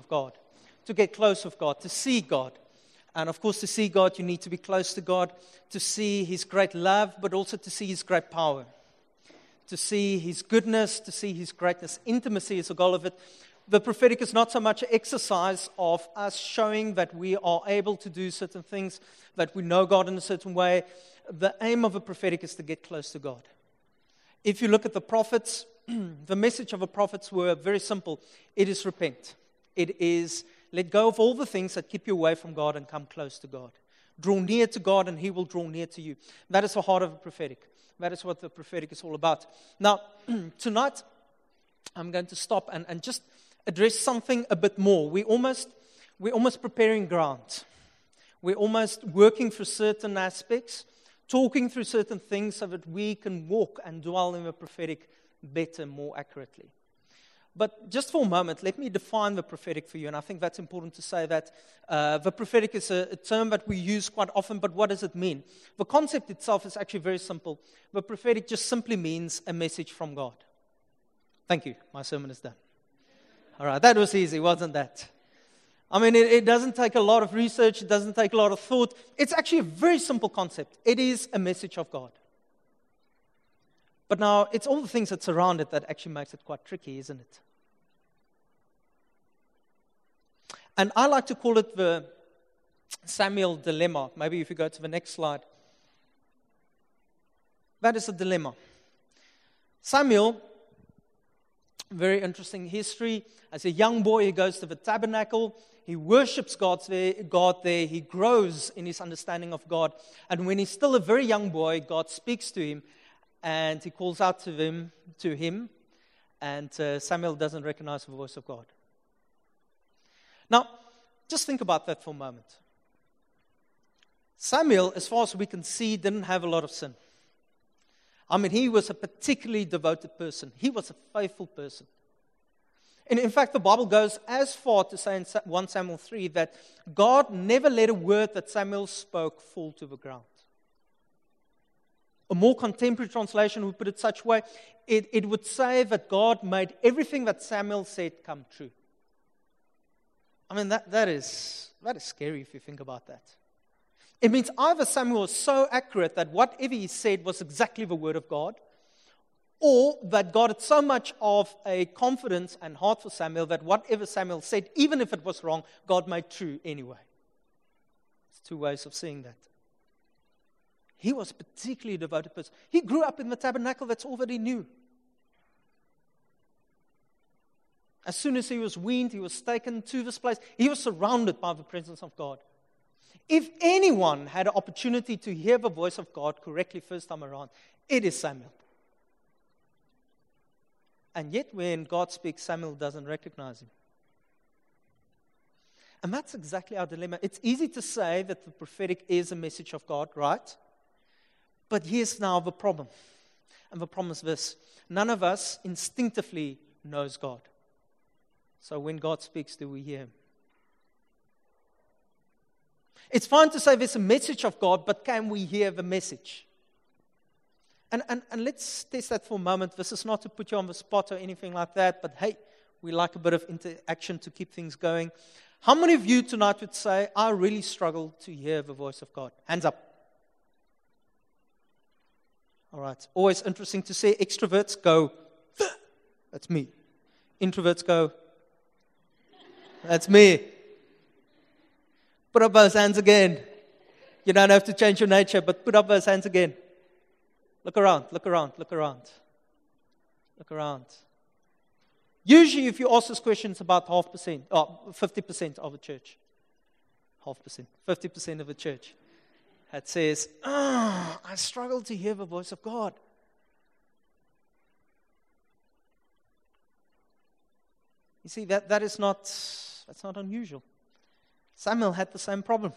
with God, to get close with God, to see God. And of course, to see God, you need to be close to God, to see His great love, but also to see His great power, to see His goodness, to see His greatness. Intimacy is the goal of it. The prophetic is not so much an exercise of us showing that we are able to do certain things, that we know God in a certain way. The aim of a prophetic is to get close to God. If you look at the prophets, the message of the prophets were very simple. It is repent. It is let go of all the things that keep you away from God and come close to God. Draw near to God and He will draw near to you. That is the heart of the prophetic. That is what the prophetic is all about. Now, tonight, I'm going to stop and just address something a bit more. We're almost preparing ground. We're almost working through certain aspects, talking through certain things so that we can walk and dwell in the prophetic better, more accurately. But just for a moment, let me define the prophetic for you, and I think that's important to say that the prophetic is a term that we use quite often, but what does it mean? The concept itself is actually very simple. The prophetic just simply means a message from God. Thank you. My sermon is done. All right, that was easy, wasn't that? I mean, it doesn't take a lot of research. It doesn't take a lot of thought. It's actually a very simple concept. It is a message of God. But now, it's all the things that surround it that actually makes it quite tricky, isn't it? And I like to call it the Samuel dilemma. Maybe if you go to the next slide. That is a dilemma. Samuel, very interesting history. As a young boy, he goes to the tabernacle. He worships God there. He grows in his understanding of God. And when he's still a very young boy, God speaks to him. And He calls out to him, and Samuel doesn't recognize the voice of God. Now, just think about that for a moment. Samuel, as far as we can see, didn't have a lot of sin. I mean, he was a particularly devoted person. He was a faithful person. And in fact, the Bible goes as far to say in 1 Samuel 3 that God never let a word that Samuel spoke fall to the ground. A more contemporary translation would put it such a way, it would say that God made everything that Samuel said come true. I mean, that is scary if you think about that. It means either Samuel was so accurate that whatever he said was exactly the word of God, or that God had so much of a confidence and heart for Samuel that whatever Samuel said, even if it was wrong, God made true anyway. It's two ways of seeing that. He was a particularly devoted person. He grew up in the tabernacle. That's all that he knew. As soon as he was weaned, he was taken to this place. He was surrounded by the presence of God. If anyone had an opportunity to hear the voice of God correctly first time around, it is Samuel. And yet when God speaks, Samuel doesn't recognize him. And that's exactly our dilemma. It's easy to say that the prophetic is a message of God, right? But here's now the problem. And the problem is this. None of us instinctively knows God. So when God speaks, do we hear Him? It's fine to say there's a message of God, but can we hear the message? And let's test that for a moment. This is not to put you on the spot or anything like that, but hey, we like a bit of interaction to keep things going. How many of you tonight would say, I really struggle to hear the voice of God? Hands up. All right. Always interesting to see. Extroverts go, that's me. Introverts go, that's me. Put up those hands again. You don't have to change your nature, but put up those hands again. Look around, look around, look around. Look around. Usually, if you ask this question, it's about 50% of the church. 50% of the church. That says, I struggle to hear the voice of God. You see, that's not unusual. Samuel had the same problem.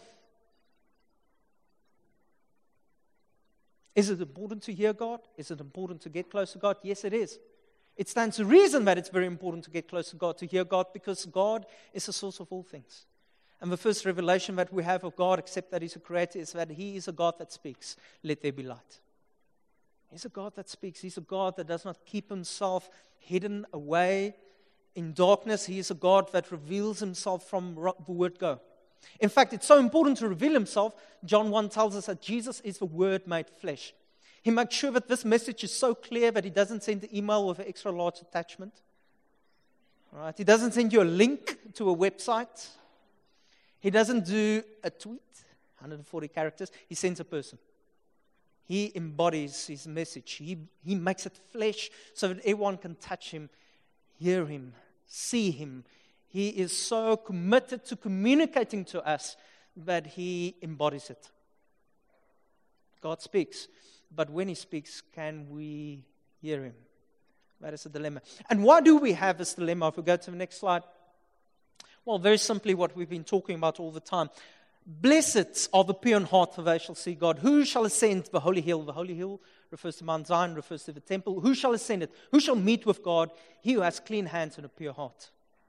Is it important to hear God? Is it important to get close to God? Yes, it is. It stands to reason that it's very important to get close to God, to hear God, because God is the source of all things. And the first revelation that we have of God, except that He's a creator, is that He is a God that speaks. Let there be light. He's a God that speaks. He's a God that does not keep Himself hidden away in darkness. He is a God that reveals himself from the word go. In fact, it's so important to reveal himself. John 1 tells us that Jesus is the Word made flesh. He makes sure that this message is so clear that he doesn't send an email with an extra large attachment. All right? He doesn't send you a link to a website. He doesn't do a tweet, 140 characters. He sends a person. He embodies his message. He makes it flesh so that everyone can touch him, hear him, see him. He is so committed to communicating to us that he embodies it. God speaks, but when he speaks, can we hear him? That is a dilemma. And why do we have this dilemma? If we go to the next slide. Well, very simply what we've been talking about all the time. Blessed are the pure in heart, for they shall see God. Who shall ascend the holy hill? The holy hill refers to Mount Zion, refers to the temple. Who shall ascend it? Who shall meet with God? He who has clean hands and a pure heart.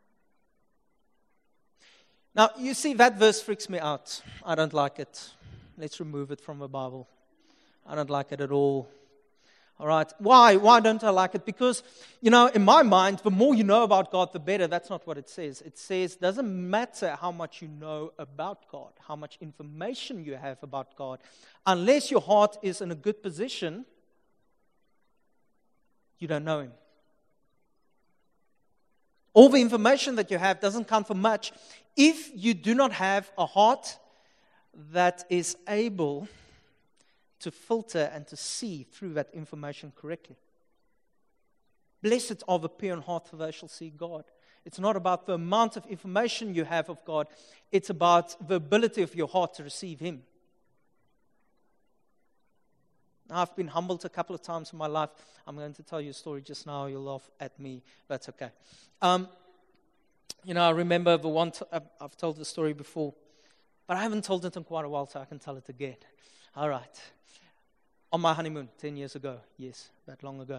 Now, you see, that verse freaks me out. I don't like it. Let's remove it from the Bible. I don't like it at all. All right. Why? Why don't I like it? Because, in my mind, the more you know about God, the better. That's not what it says. It says, doesn't matter how much you know about God, how much information you have about God. Unless your heart is in a good position, you don't know him. All the information that you have doesn't count for much if you do not have a heart that is able to filter and to see through that information correctly. Blessed are the pure in heart, for they shall see God. It's not about the amount of information you have of God. It's about the ability of your heart to receive him. Now, I've been humbled a couple of times in my life. I'm going to tell you a story just now. You'll laugh at me. That's okay. I remember the one, I've told the story before, but I haven't told it in quite a while, so I can tell it again. All right. On my honeymoon, 10 years ago, yes, that long ago,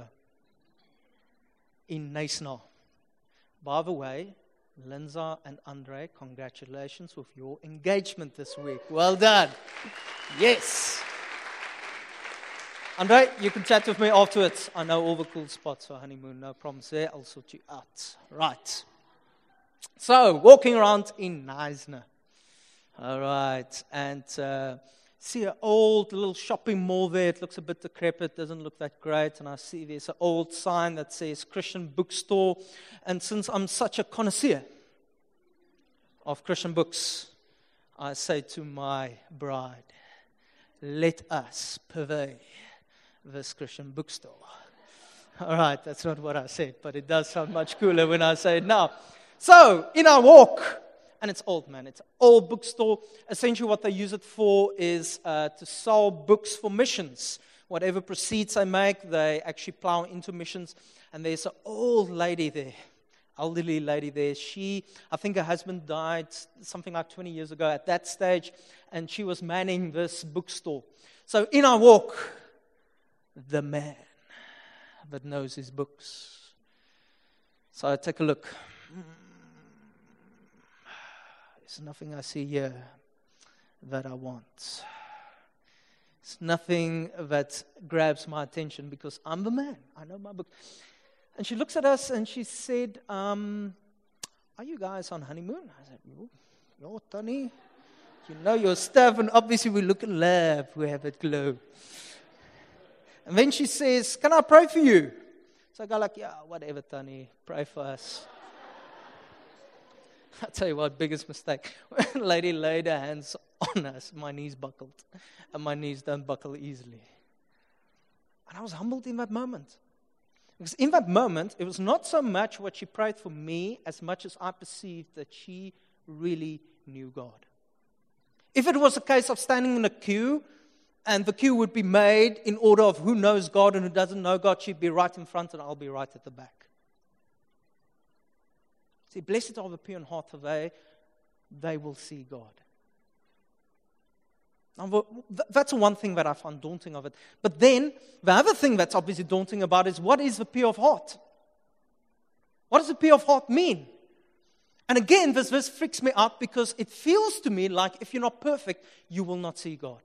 in Knysna. By the way, Linza and Andre, congratulations with your engagement this week. Well done. Yes. Andre, you can chat with me afterwards. I know all the cool spots for honeymoon, no problems there. I'll sort you out. Right. So, walking around in Knysna. All right. And see an old little shopping mall there. It looks a bit decrepit, doesn't look that great. And I see there's an old sign that says Christian bookstore. And since I'm such a connoisseur of Christian books, I say to my bride, let us purvey this Christian bookstore. All right, that's not what I said, but it does sound much cooler when I say it now. So, in our walk, and it's old, man. It's an old bookstore. Essentially what they use it for is to sell books for missions. Whatever proceeds they make, they actually plow into missions. And there's an old lady there, elderly lady there. I think her husband died something like 20 years ago at that stage, and she was manning this bookstore. So in our walk, the man that knows his books. So I take a look. There's nothing I see here that I want. It's nothing that grabs my attention because I'm the man. I know my book. And she looks at us and she said, are you guys on honeymoon? I said, no, Tony. You know your stuff, and obviously we look and laugh. We have it glow. And then she says, can I pray for you? So I go like, yeah, whatever, Tony. Pray for us. I'll tell you what, biggest mistake. When the lady laid her hands on us, my knees buckled. And my knees don't buckle easily. And I was humbled in that moment. Because in that moment, it was not so much what she prayed for me as much as I perceived that she really knew God. If it was a case of standing in a queue, and the queue would be made in order of who knows God and who doesn't know God, she'd be right in front and I'll be right at the back. See, blessed are the pure in heart, for they will see God. Now, that's one thing that I find daunting of it. But then, the other thing that's obviously daunting about it is, what is the pure of heart? What does the pure of heart mean? And again, this verse freaks me out because it feels to me like if you're not perfect, you will not see God.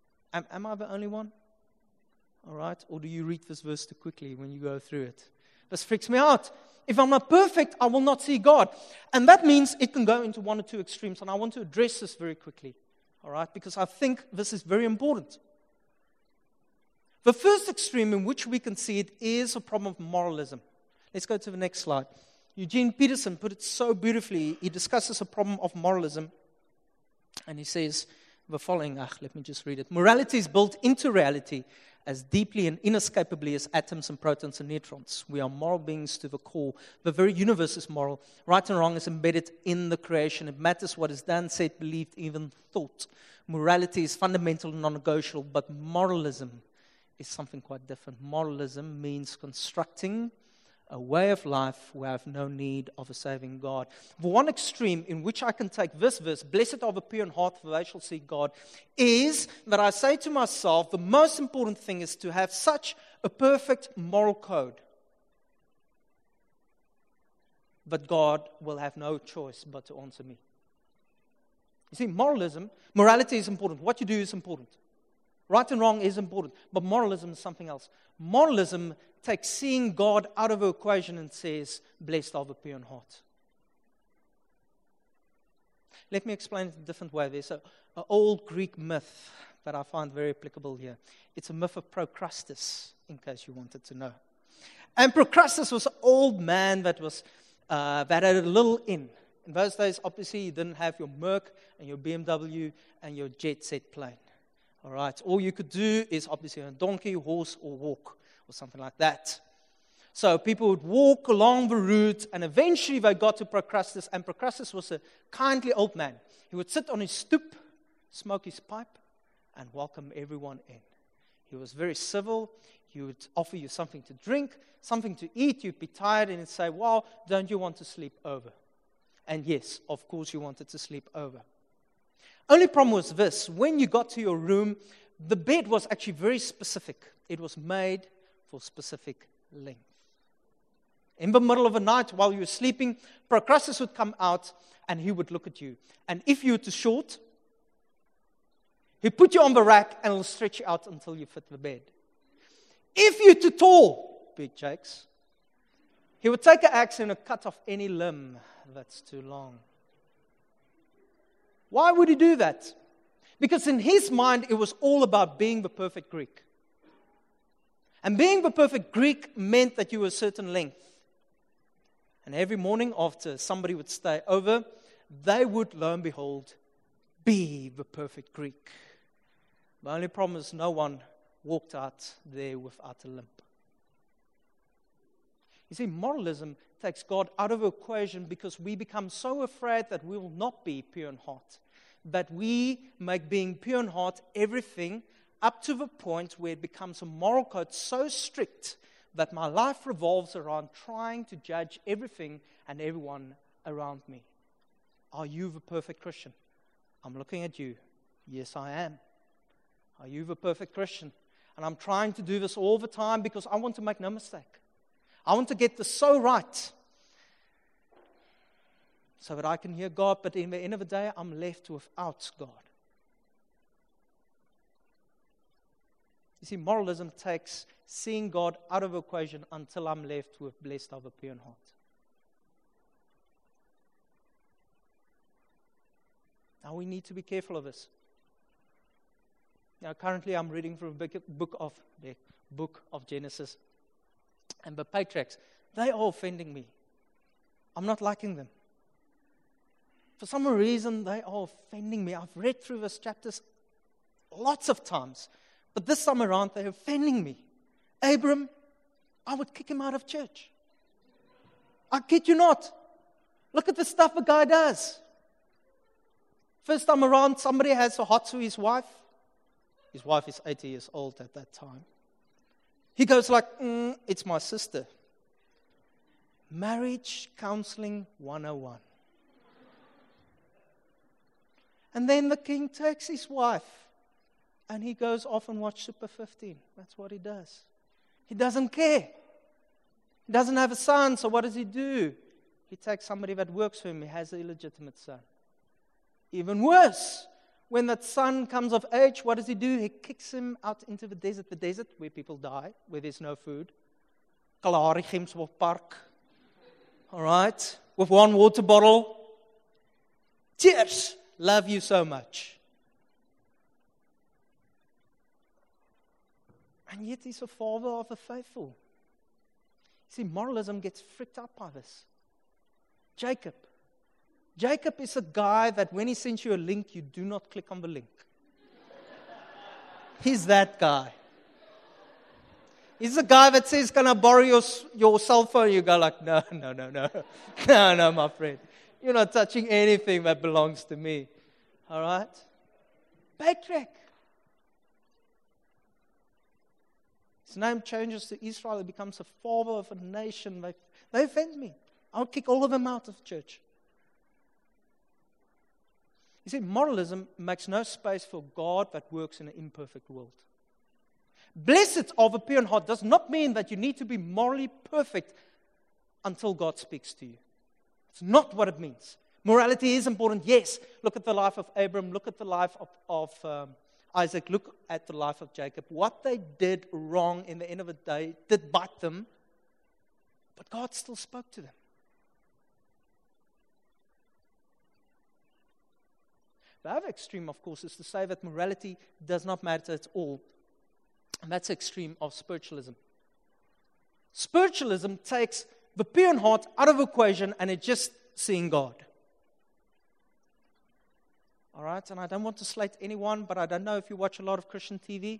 Am I the only one? All right? Or do you read this verse too quickly when you go through it? This freaks me out. If I'm not perfect, I will not see God. And that means it can go into one or two extremes. And I want to address this very quickly, all right? Because I think this is very important. The first extreme in which we can see it is a problem of moralism. Let's go to the next slide. Eugene Peterson put it so beautifully. He discusses a problem of moralism. And he says the following, let me just read it. Morality is built into reality as deeply and inescapably as atoms and protons and neutrons. We are moral beings to the core. The very universe is moral. Right and wrong is embedded in the creation. It matters what is done, said, believed, even thought. Morality is fundamental and non-negotiable, but moralism is something quite different. Moralism means constructing a way of life where I have no need of a saving God. The one extreme in which I can take this verse, blessed are the pure in heart, for they shall see God, is that I say to myself, the most important thing is to have such a perfect moral code that God will have no choice but to answer me. You see, morality is important. What you do is important. Right and wrong is important, but moralism is something else. Moralism takes seeing God out of the equation and says, blessed are the pure in heart. Let me explain it a different way. There's an old Greek myth that I find very applicable here. It's a myth of Procrustes, in case you wanted to know. And Procrustes was an old man that had a little inn. In those days, obviously, you didn't have your Merc and your BMW and your jet set plane. All right, all you could do is obviously on a donkey, horse, or walk, or something like that. So people would walk along the route, and eventually they got to Procrustes, and Procrustes was a kindly old man. He would sit on his stoop, smoke his pipe, and welcome everyone in. He was very civil. He would offer you something to drink, something to eat. You'd be tired, and he'd say, well, don't you want to sleep over? And yes, of course you wanted to sleep over. Only problem was this. When you got to your room, the bed was actually very specific. It was made for specific length. In the middle of the night, while you were sleeping, Procrustes would come out and he would look at you. And if you were too short, he'd put you on the rack and he'll stretch you out until you fit the bed. If you're too tall, Big Jakes, he would take an axe and cut off any limb that's too long. Why would he do that? Because in his mind, it was all about being the perfect Greek. And being the perfect Greek meant that you were a certain length. And every morning after somebody would stay over, they would, lo and behold, be the perfect Greek. The only problem is no one walked out there without a limp. You see, moralism takes God out of the equation because we become so afraid that we will not be pure in heart. That we make being pure in heart everything up to the point where it becomes a moral code so strict that my life revolves around trying to judge everything and everyone around me. Are you the perfect Christian? I'm looking at you. Yes, I am. Are you the perfect Christian? And I'm trying to do this all the time because I want to make no mistake. I want to get this so right so that I can hear God, but in the end of the day, I'm left without God. You see, moralism takes seeing God out of the equation until I'm left with blessed are the pure in heart. Now, we need to be careful of this. Now, currently, I'm reading from the book of Genesis. And the patriarchs, they are offending me. I'm not liking them. For some reason, they are offending me. I've read through these chapters lots of times. But this time around, they're offending me. Abram, I would kick him out of church. I kid you not. Look at the stuff the guy does. First time around, somebody has a hot to his wife. His wife is 80 years old at that time. He goes like, it's my sister. Marriage Counseling 101. And then the king takes his wife and he goes off and watch Super 15. That's what he does. He doesn't care. He doesn't have a son, so what does he do? He takes somebody that works for him. He has an illegitimate son. Even worse, when that son comes of age, what does he do? He kicks him out into the desert where people die, where there's no food. Kalahari Gemsbok Park. All right? With one water bottle. Cheers! Love you so much. And yet he's a father of the faithful. See, moralism gets freaked out by this. Jacob. Jacob is a guy that when he sends you a link, you do not click on the link. He's that guy. He's the guy that says, can I borrow your cell phone? You go like, no. No, my friend. You're not touching anything that belongs to me. All right? Backtrack. His name changes to Israel. He becomes a father of a nation. They offend me. I'll kick all of them out of church. You see, moralism makes no space for God that works in an imperfect world. Blessed are the pure in heart does not mean that you need to be morally perfect until God speaks to you. It's not what it means. Morality is important, yes. Look at the life of Abram. Look at the life of Isaac. Look at the life of Jacob. What they did wrong in the end of the day did bite them, but God still spoke to them. The other extreme, of course, is to say that morality does not matter at all. And that's the extreme of spiritualism. Spiritualism takes the pure in heart out of the equation and it's just seeing God. All right, and I don't want to slate anyone, but I don't know if you watch a lot of Christian TV.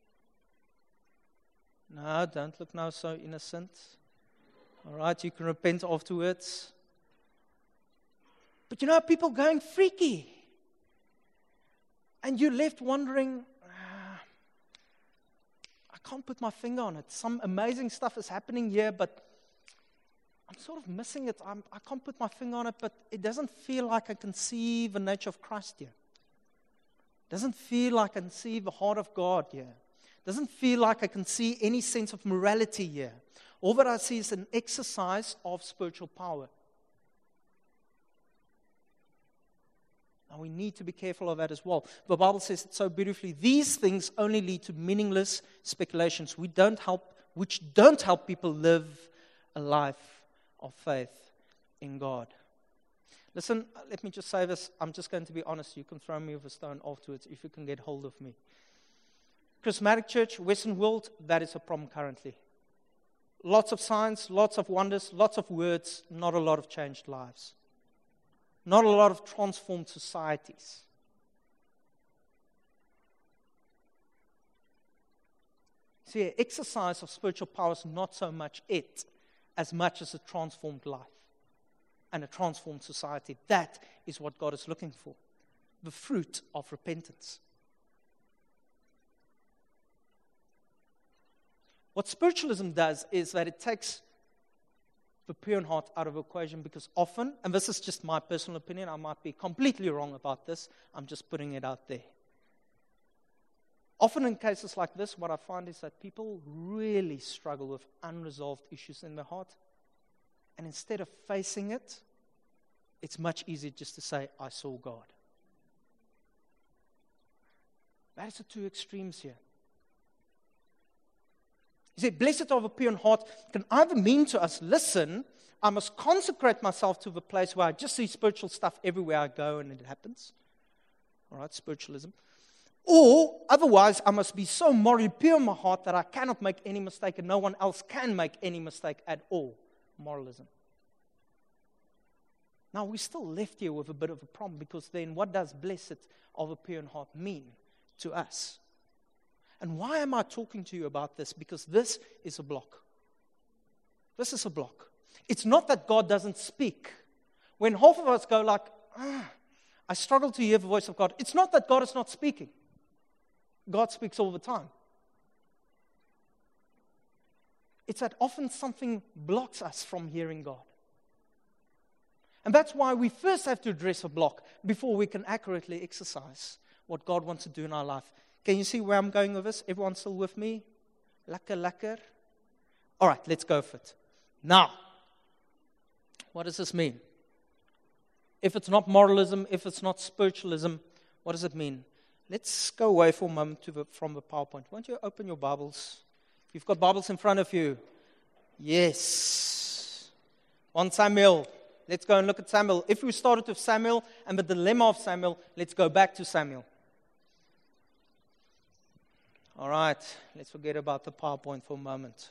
No, don't look now so innocent. All right, you can repent afterwards. But you know, people going freaky. And you're left wondering, I can't put my finger on it. Some amazing stuff is happening here, but I'm sort of missing it. I can't put my finger on it, but it doesn't feel like I can see the nature of Christ here. It doesn't feel like I can see the heart of God here. It doesn't feel like I can see any sense of morality here. All that I see is an exercise of spiritual power. Now we need to be careful of that as well. The Bible says it so beautifully. These things only lead to meaningless speculations which don't help people live a life of faith in God. Listen, let me just say this. I'm just going to be honest. You can throw me with a stone afterwards if you can get hold of me. Charismatic church, Western world, that is a problem currently. Lots of signs, lots of wonders, lots of words, not a lot of changed lives. Not a lot of transformed societies. See, an exercise of spiritual power is not so much it, as much as a transformed life and a transformed society. That is what God is looking for. The fruit of repentance. What spiritualism does is that it takes the pure in heart out of the equation, because often, and this is just my personal opinion, I might be completely wrong about this, I'm just putting it out there. Often in cases like this, what I find is that people really struggle with unresolved issues in their heart. And instead of facing it, it's much easier just to say, I saw God. That is the two extremes here. You see, blessed are the pure in heart can either mean to us, listen, I must consecrate myself to the place where I just see spiritual stuff everywhere I go and it happens. All right, spiritualism. Or otherwise, I must be so morally pure in my heart that I cannot make any mistake and no one else can make any mistake at all. Moralism. Now, we're still left here with a bit of a problem, because then what does blessed of a pure in heart mean to us? And why am I talking to you about this? Because this is a block. This is a block. It's not that God doesn't speak. When half of us go like, I struggle to hear the voice of God, it's not that God is not speaking. God speaks all the time. It's that often something blocks us from hearing God. And that's why we first have to address a block before we can accurately exercise what God wants to do in our life. Can you see where I'm going with this? Everyone still with me? Lekker. All right, let's go for it. Now, what does this mean? If it's not moralism, if it's not spiritualism, what does it mean? Let's go away for a moment from the PowerPoint. Why don't you open your Bibles? If you've got Bibles in front of you, Yes. 1 Samuel. Let's go and look at Samuel. If we started with Samuel and the dilemma of Samuel, let's go back to Samuel. All right. Let's forget about the PowerPoint for a moment.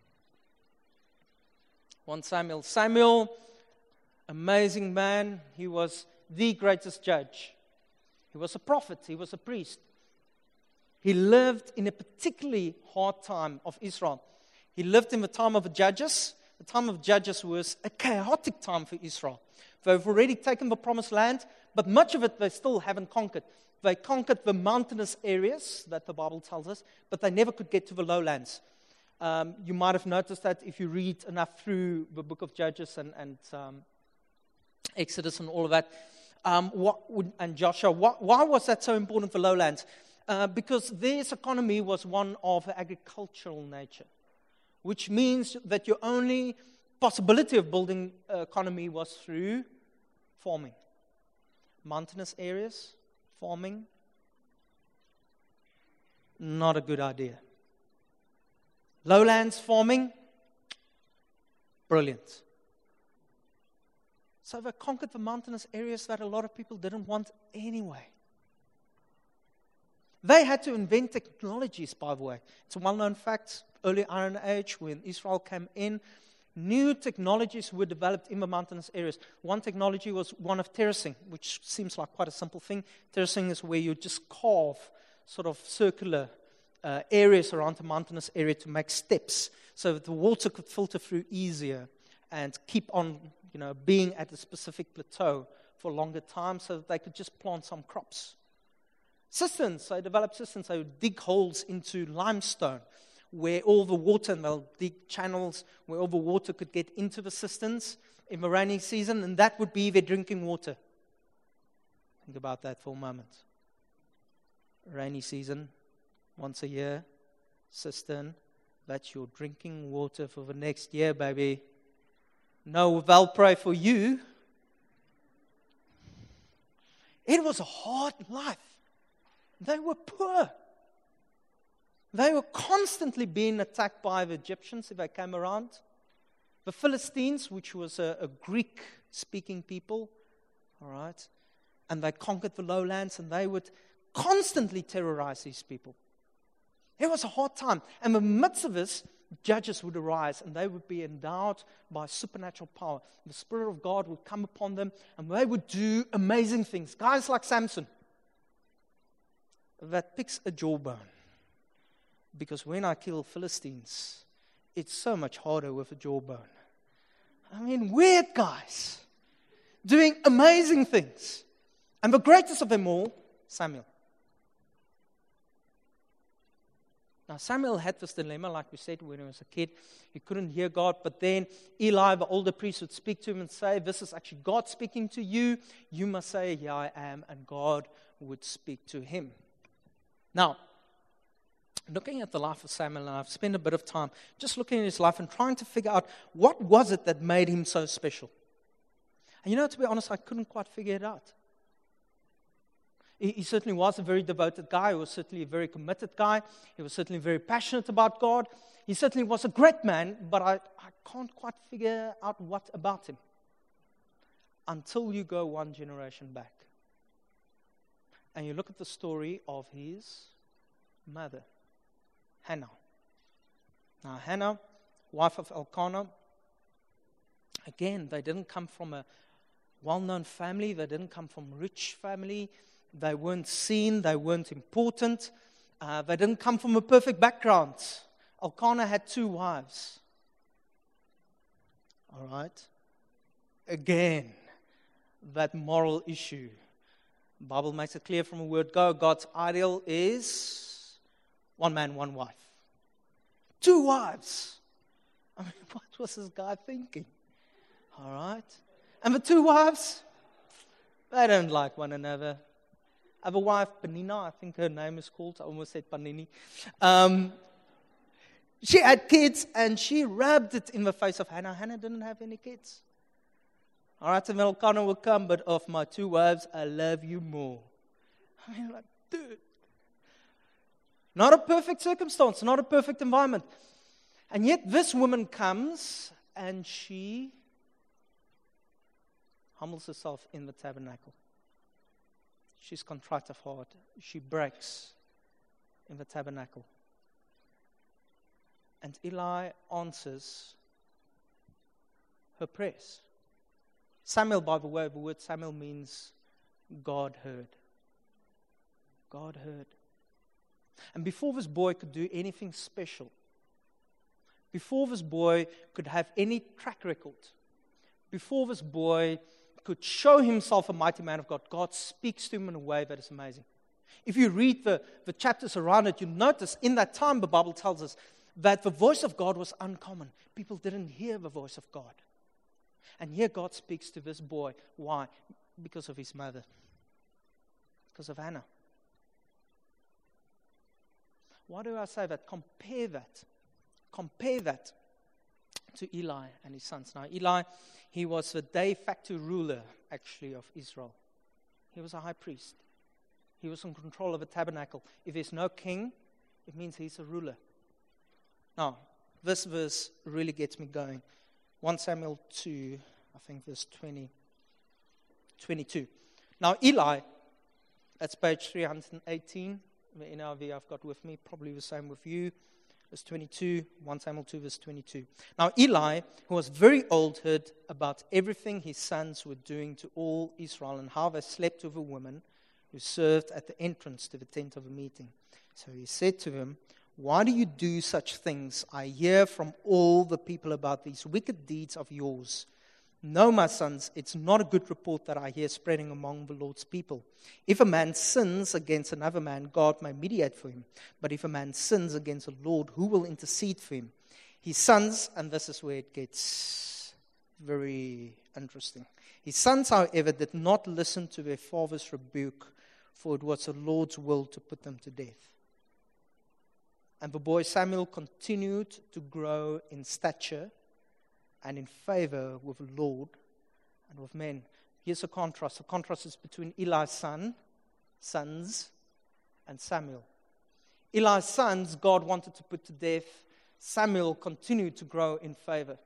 1 Samuel. Samuel, amazing man. He was the greatest judge. He was a prophet. He was a priest. He lived in a particularly hard time of Israel. He lived in the time of the Judges. The time of Judges was a chaotic time for Israel. They've already taken the promised land, but much of it they still haven't conquered. They conquered the mountainous areas that the Bible tells us, but they never could get to the lowlands. You might have noticed that if you read enough through the book of Judges and Exodus and all of that, and Joshua. Why was that so important for lowlands? Because this economy was one of agricultural nature, which means that your only possibility of building an economy was through farming. Mountainous areas, farming, not a good idea. Lowlands, farming, brilliant. So they conquered the mountainous areas that a lot of people didn't want anyway. They had to invent technologies, by the way. It's a well-known fact. Early Iron Age, when Israel came in, new technologies were developed in the mountainous areas. One technology was one of terracing, which seems like quite a simple thing. Terracing is where you just carve sort of circular areas around the mountainous area to make steps so that the water could filter through easier and keep on being at a specific plateau for a longer time so that they could just plant some crops. Cisterns, they developed cisterns. They would dig holes into limestone where all the water, and they'll dig channels where all the water could get into the cisterns in the rainy season, and that would be their drinking water. Think about that for a moment. Rainy season, once a year, cistern, that's your drinking water for the next year, baby. No, they'll pray for you. It was a hard life. They were poor. They were constantly being attacked by the Egyptians if they came around. The Philistines, which was a Greek-speaking people, all right, and they conquered the lowlands, and they would constantly terrorize these people. It was a hard time. And in the midst of this, judges would arise, and they would be endowed by supernatural power. The Spirit of God would come upon them, and they would do amazing things. Guys like Samson, that picks a jawbone. Because when I kill Philistines, it's so much harder with a jawbone. I mean, weird guys doing amazing things. And the greatest of them all, Samuel. Now, Samuel had this dilemma, like we said, when he was a kid. He couldn't hear God, but then Eli, the older priest, would speak to him and say, this is actually God speaking to you. You must say, here I am, and God would speak to him. Now, looking at the life of Samuel, and I've spent a bit of time just looking at his life and trying to figure out what was it that made him so special. And to be honest, I couldn't quite figure it out. He certainly was a very devoted guy. He was certainly a very committed guy. He was certainly very passionate about God. He certainly was a great man, but I can't quite figure out what about him until you go one generation back. And you look at the story of his mother, Hannah. Now, Hannah, wife of Elkanah, again, they didn't come from a well-known family. They didn't come from a rich family. They weren't seen. They weren't important. They didn't come from a perfect background. Elkanah had 2 wives. All right? Again, that moral issue. The Bible makes it clear from the word go. God's ideal is 1 man, 1 wife. 2 wives. I mean, what was this guy thinking? All right? And the 2 wives, they don't like one another. I have a wife, Panina, I think her name is called. I almost said Panini. She had kids, and she rubbed it in the face of Hannah. Hannah didn't have any kids. All right, and Elkanah will come, but of my 2 wives, I love you more. I mean, like, dude. Not a perfect circumstance, not a perfect environment. And yet this woman comes and she humbles herself in the tabernacle. She's contrite of heart. She breaks in the tabernacle. And Eli answers her prayers. Samuel, by the way, the word Samuel means God heard. God heard. And before this boy could do anything special, before this boy could have any track record, before this boy could show himself a mighty man of God, God speaks to him in a way that is amazing. If you read the chapters around it, you notice in that time the Bible tells us that the voice of God was uncommon. People didn't hear the voice of God. And here God speaks to this boy. Why? Because of his mother. Because of Hannah. Why do I say that? Compare that to Eli and his sons. Now, Eli, he was the de facto ruler, actually, of Israel. He was a high priest. He was in control of the tabernacle. If there's no king, it means he's a ruler. Now, this verse really gets me going. 1 Samuel 2, I think verse 22. Now, Eli, that's page 318. The NIV I've got with me, probably the same with you. Verse 22, 1 Samuel 2, verse 22. Now, Eli, who was very old, heard about everything his sons were doing to all Israel and how they slept with a woman who served at the entrance to the tent of a meeting. So he said to them, "Why do you do such things? I hear from all the people about these wicked deeds of yours. No, my sons, it's not a good report that I hear spreading among the Lord's people. If a man sins against another man, God may mediate for him. But if a man sins against the Lord, who will intercede for him? His sons," and this is where it gets very interesting. "His sons, however, did not listen to their father's rebuke, for it was the Lord's will to put them to death. And the boy Samuel continued to grow in stature and in favor with the Lord and with men." Here's a contrast. The contrast is between Eli's sons, and Samuel. Eli's sons, God wanted to put to death. Samuel continued to grow in favor.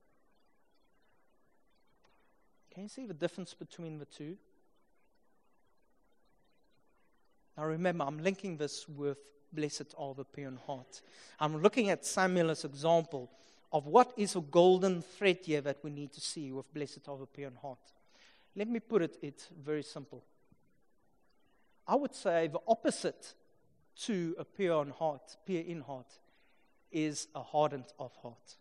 Can you see the difference between the two? Now remember, I'm linking this with blessed are the pure in heart. I'm looking at Samuel as an example of what is a golden thread here that we need to see with blessed are the pure in heart. Let me put it very simple. I would say the opposite to a pure in heart, is a hardened of heart.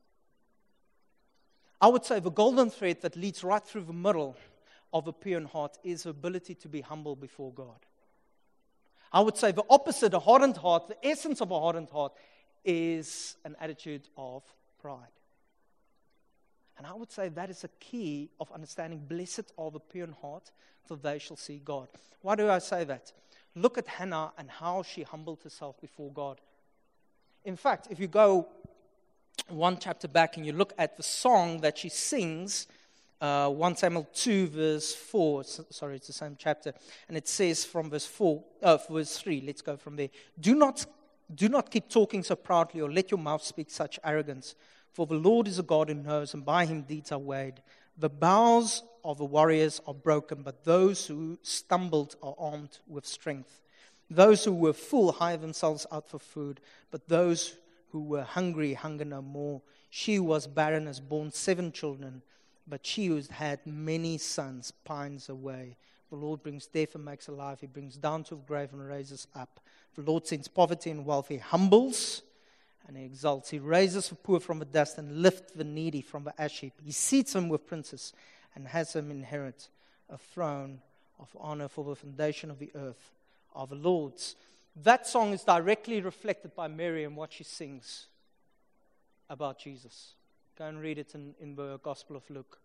I would say the golden thread that leads right through the middle of a pure in heart is the ability to be humble before God. I would say the opposite, a hardened heart, the essence of a hardened heart, is an attitude of pride. And I would say that is a key of understanding blessed are the pure in heart, for they shall see God. Why do I say that? Look at Hannah and how she humbled herself before God. In fact, if you go one chapter back and you look at the song that she sings, 1 Samuel 2 verse 4, sorry, it's the same chapter, and it says from verse 3, let's go from there. Do not keep talking so proudly, or let your mouth speak such arrogance. For the Lord is a God who knows, and by him deeds are weighed. The bows of the warriors are broken, but those who stumbled are armed with strength. Those who were full hire themselves out for food, but those who were hungry hunger no more. She who was barren has borne 7 children, but she who had many sons pines away. The Lord brings death and makes alive. He brings down to the grave and raises up. The Lord sends poverty and wealth. He humbles and he exalts. He raises the poor from the dust and lifts the needy from the ash heap. He seats them with princes and has them inherit a throne of honor, for the foundation of the earth are the Lord's. That song is directly reflected by Mary in what she sings about Jesus. Go and read it in the Gospel of Luke.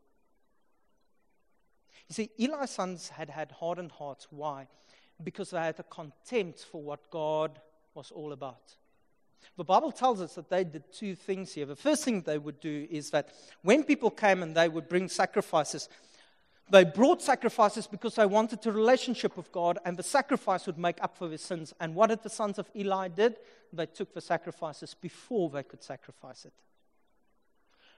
You see, Eli's sons had hardened hearts. Why? Because they had a contempt for what God was all about. The Bible tells us that they did 2 things here. The first thing they would do is that when people came and they would bring sacrifices, they brought sacrifices because they wanted a relationship with God, and the sacrifice would make up for their sins. And what did the sons of Eli did? They took the sacrifices before they could sacrifice it.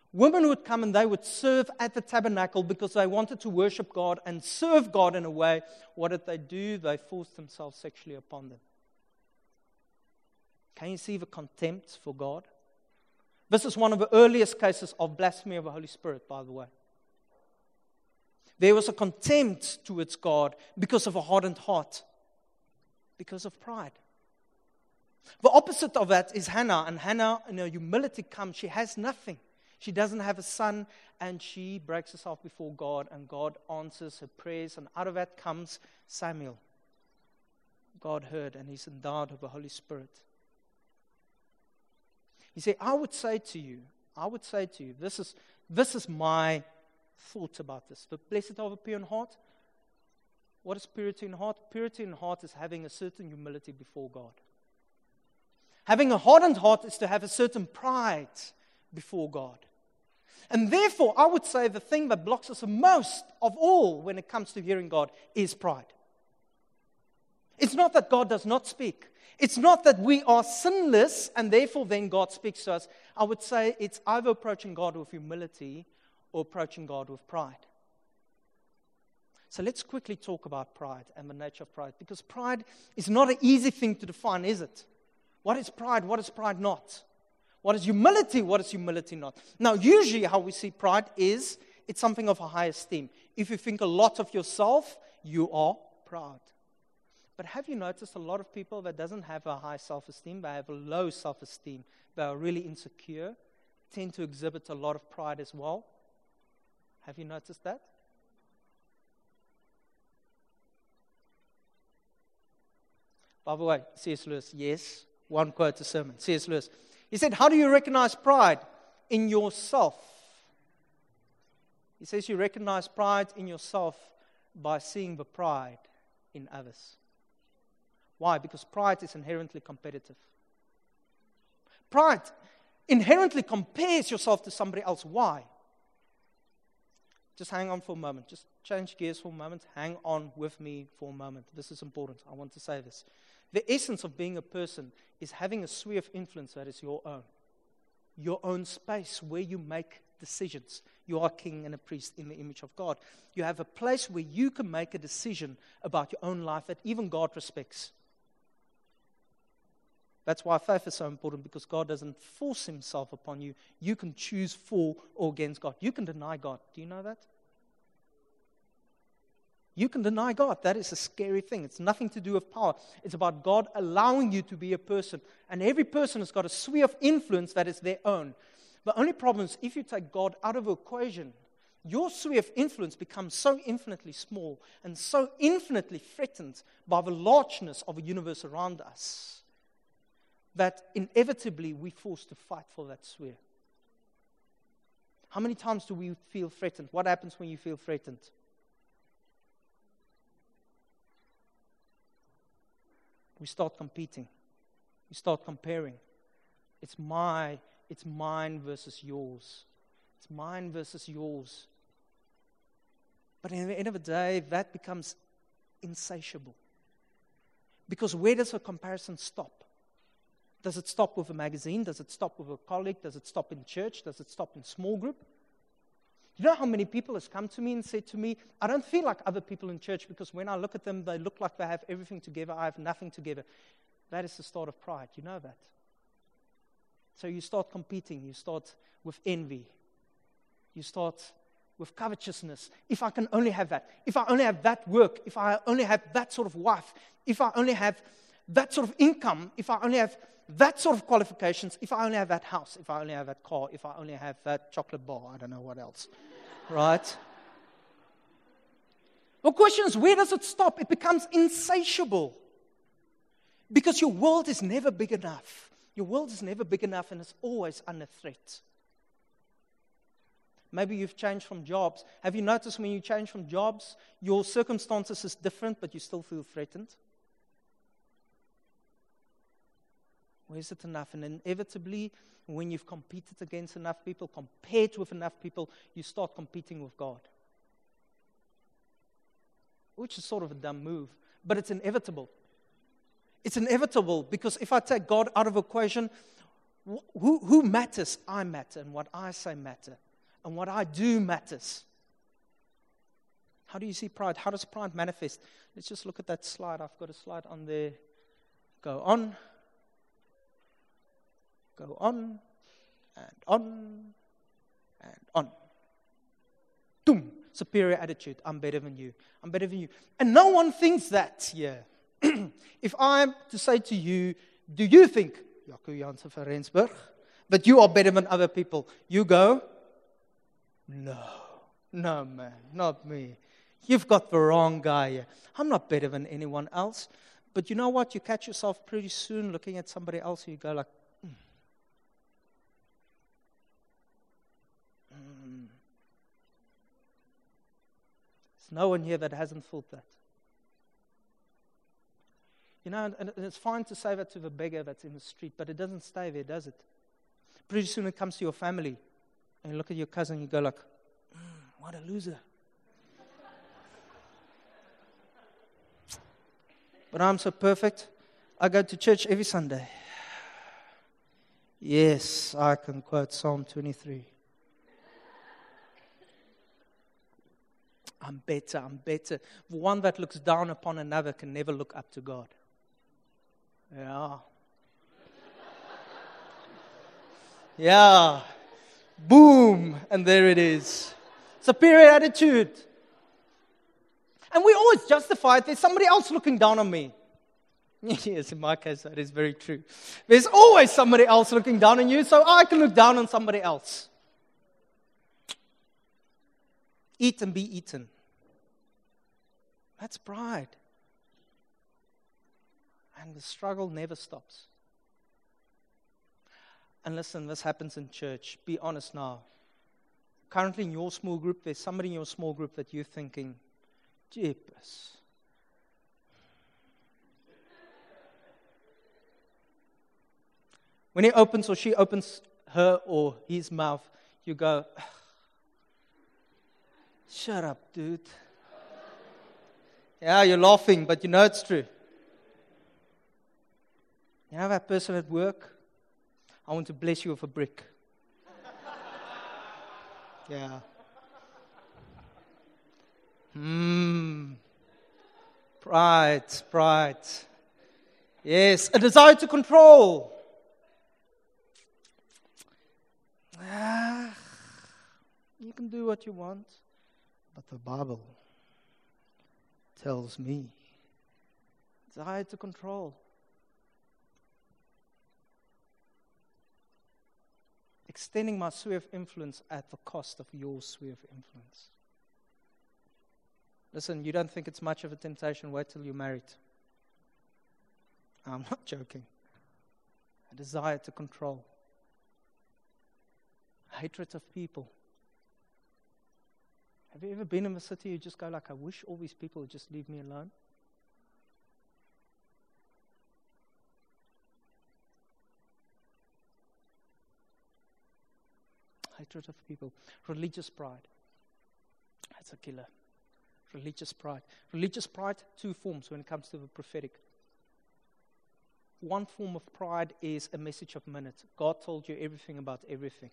Women would come and they would serve at the tabernacle because they wanted to worship God and serve God in a way. What did they do? They forced themselves sexually upon them. Can you see the contempt for God? This is one of the earliest cases of blasphemy of the Holy Spirit, by the way. There was a contempt towards God because of a hardened heart, because of pride. The opposite of that is Hannah, and Hannah, in her humility comes, she has nothing. She doesn't have a son, and she breaks herself before God, and God answers her prayers, and out of that comes Samuel. God heard, and he's endowed with the Holy Spirit. You see, I would say to you, this is my thought about this. The blessed are the pure in heart. What is purity in heart? Purity in heart is having a certain humility before God. Having a hardened heart is to have a certain pride before God. And therefore, I would say the thing that blocks us the most of all when it comes to hearing God is pride. It's not that God does not speak. It's not that we are sinless and therefore then God speaks to us. I would say it's either approaching God with humility or approaching God with pride. So let's quickly talk about pride and the nature of pride, because pride is not an easy thing to define, is it? What is pride? What is pride not? What is humility? What is humility not? Now, usually how we see pride is it's something of a high esteem. If you think a lot of yourself, you are proud. But have you noticed a lot of people that doesn't have a high self-esteem, they have a low self-esteem, they are really insecure, tend to exhibit a lot of pride as well? Have you noticed that? By the way, C.S. Lewis, yes, one quote a sermon. C.S. Lewis, he said, how do you recognize pride? In yourself. He says you recognize pride in yourself by seeing the pride in others. Why? Because pride is inherently competitive. Pride inherently compares yourself to somebody else. Why? Just hang on for a moment. Just change gears for a moment. Hang on with me for a moment. This is important. I want to say this. The essence of being a person is having a sphere of influence that is your own. Your own space where you make decisions. You are a king and a priest in the image of God. You have a place where you can make a decision about your own life that even God respects. That's why faith is so important, because God doesn't force himself upon you. You can choose for or against God. You can deny God. Do you know that? You can deny God. That is a scary thing. It's nothing to do with power. It's about God allowing you to be a person. And every person has got a sphere of influence that is their own. The only problem is if you take God out of the equation, your sphere of influence becomes so infinitely small and so infinitely threatened by the largeness of a universe around us that inevitably we're forced to fight for that sphere. How many times do we feel threatened? What happens when you feel threatened? We start competing. We start comparing. It's mine versus yours. It's mine versus yours. But in the end of the day, that becomes insatiable. Because where does a comparison stop? Does it stop with a magazine? Does it stop with a colleague? Does it stop in church? Does it stop in small group? You know how many people has come to me and said to me, I don't feel like other people in church because when I look at them, they look like they have everything together. I have nothing together. That is the start of pride. You know that. So you start competing. You start with envy. You start with covetousness. If I can only have that. If I only have that work. If I only have that sort of wife. If I only have that sort of income. If I only have that sort of qualifications. If I only have that house. If I only have that car. If I only have that chocolate bar. I don't know what else. Right? The question is, where does it stop? It becomes insatiable. Because your world is never big enough. Your world is never big enough and it's always under threat. Maybe you've changed from jobs. Have you noticed when you change from jobs, your circumstances is different, but you still feel threatened? Or is it enough? And inevitably, when you've competed against enough people, compared with enough people, you start competing with God. Which is sort of a dumb move, but it's inevitable. It's inevitable because if I take God out of the equation, Who matters? I matter, and what I say matter, and what I do matters. How do you see pride? How does pride manifest? Let's just look at that slide. I've got a slide on there. Go on. Go on. And on. And on. Boom. Superior attitude. I'm better than you. I'm better than you. And no one thinks that here. If I'm to say to you, do you think, Jaco Jansen van Rensburg, that you are better than other people? You go, no, man, not me. You've got the wrong guy here. I'm not better than anyone else. But you know what? You catch yourself pretty soon looking at somebody else and you go like, There's no one here that hasn't thought that. You know, and it's fine to say that to the beggar that's in the street, but it doesn't stay there, does it? Pretty soon it comes to your family, and you look at your cousin and you go like, what a loser. But I'm so perfect. I go to church every Sunday. Yes, I can quote Psalm 23. I'm better. The one that looks down upon another can never look up to God. Yeah. Yeah. Boom. And there it is. Superior attitude. And we always justify it. There's somebody else looking down on me. Yes, in my case, that is very true. There's always somebody else looking down on you, so I can look down on somebody else. Eat and be eaten. That's pride. And the struggle never stops. And listen, this happens in church. Be honest now. Currently in your small group, there's somebody in your small group that you're thinking, jeepers. When he opens or she opens her or his mouth, you go, shut up, dude. Yeah, you're laughing, but you know it's true. You know that person at work? I want to bless you with a brick. Yeah. Pride. Yes, a desire to control. You can do what you want, but the Bible tells me desire to control. Extending my sphere of influence at the cost of your sphere of influence. Listen, you don't think it's much of a temptation, wait till you're married. I'm not joking. A desire to control. Hatred of people. Have you ever been in the city you just go like, I wish all these people would just leave me alone? Hatred of people. Religious pride. That's a killer. Religious pride. Religious pride, two forms when it comes to the prophetic. One form of pride is a message of minute. God told you everything about everything.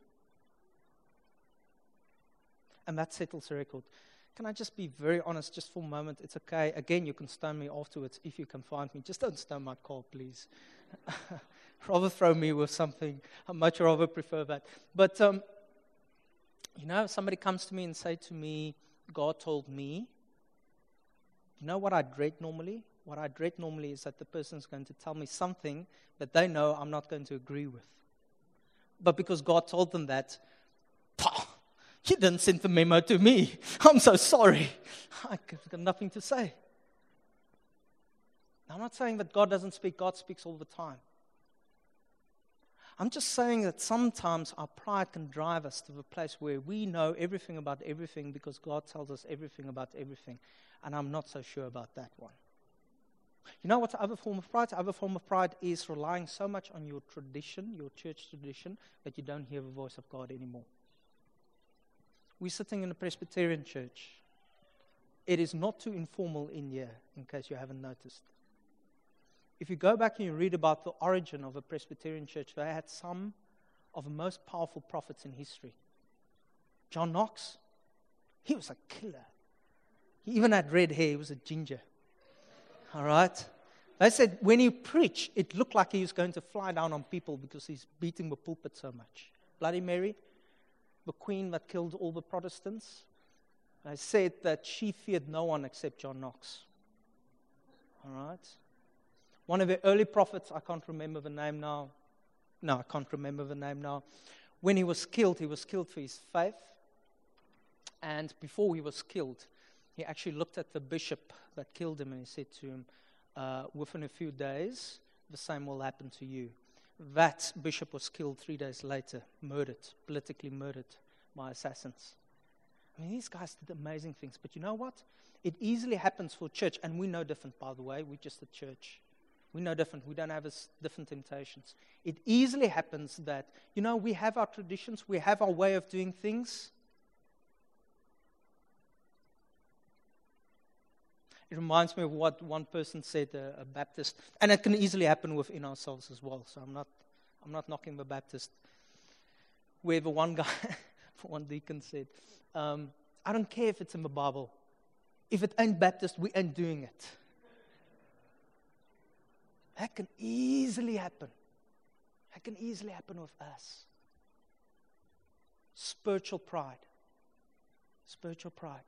And that settles the record. Can I just be very honest just for a moment? It's okay. Again, you can stone me afterwards if you can find me. Just don't stone my car, please. Rather throw me with something. I much rather prefer that. But, somebody comes to me and say to me, God told me. You know what I dread normally? What I dread normally is that the person's going to tell me something that they know I'm not going to agree with. But because God told them that, He didn't send the memo to me. I'm so sorry. I've got nothing to say. Now, I'm not saying that God doesn't speak. God speaks all the time. I'm just saying that sometimes our pride can drive us to the place where we know everything about everything because God tells us everything about everything. And I'm not so sure about that one. You know what's the other form of pride? The other form of pride is relying so much on your tradition, your church tradition, that you don't hear the voice of God anymore. We're sitting in a Presbyterian church. It is not too informal in here, in case you haven't noticed. If you go back and you read about the origin of a Presbyterian church, they had some of the most powerful prophets in history. John Knox, he was a killer. He even had red hair. He was a ginger. All right? They said when he preached, it looked like he was going to fly down on people because he's beating the pulpit so much. Bloody Mary, the queen that killed all the Protestants, they said that she feared no one except John Knox. All right? One of the early prophets, I can't remember the name now. No, I can't remember the name now. When he was killed for his faith. And before he was killed, he actually looked at the bishop that killed him and he said to him, within a few days, the same will happen to you. That bishop was killed 3 days later, murdered, politically murdered by assassins. I mean, these guys did amazing things. But you know what? It easily happens for church, and we know different, by the way. We're just a church. We know different. We don't have different temptations. It easily happens that, we have our traditions, we have our way of doing things. It reminds me of what one person said, a Baptist, and it can easily happen within ourselves as well. So I'm not knocking the Baptist. Where the one guy, one deacon said, I don't care if it's in the Bible. If it ain't Baptist, we ain't doing it. That can easily happen. That can easily happen with us. Spiritual pride. Spiritual pride.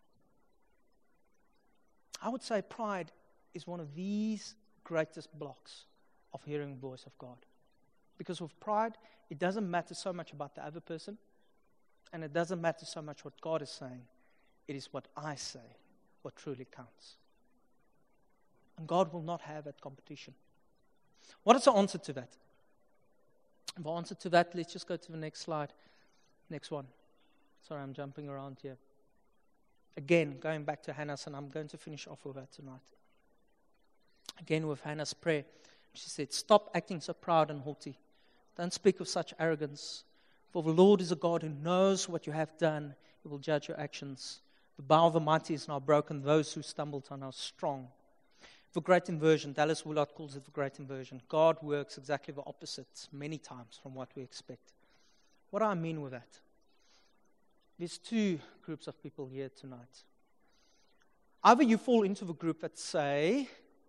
I would say pride is one of these greatest blocks of hearing the voice of God. Because with pride, it doesn't matter so much about the other person, and it doesn't matter so much what God is saying. It is what I say, what truly counts. And God will not have that competition. What is the answer to that? The answer to that, let's just go to the next slide. Next one. Sorry, I'm jumping around here. Again, going back to Hannah's, and I'm going to finish off with that tonight. Again, with Hannah's prayer, she said, stop acting so proud and haughty. Don't speak with such arrogance. For the Lord is a God who knows what you have done. He will judge your actions. The bow of the mighty is now broken. Those who stumbled are now strong. The great inversion, Dallas Willard calls it the great inversion. God works exactly the opposite many times from what we expect. What do I mean with that? There's two groups of people here tonight. Either you fall into the group that say,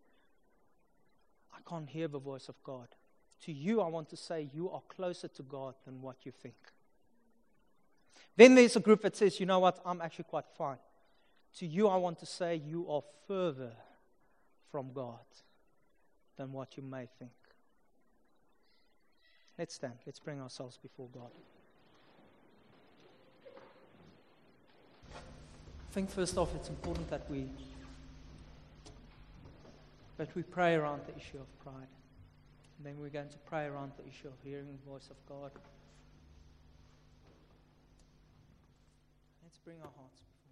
I can't hear the voice of God. To you, I want to say you are closer to God than what you think. Then there's a group that says, you know what, I'm actually quite fine. To you, I want to say you are further from God than what you may think. Let's stand. Let's bring ourselves before God. I think first off, it's important that we pray around the issue of pride. And then we're going to pray around the issue of hearing the voice of God. Let's bring our hearts before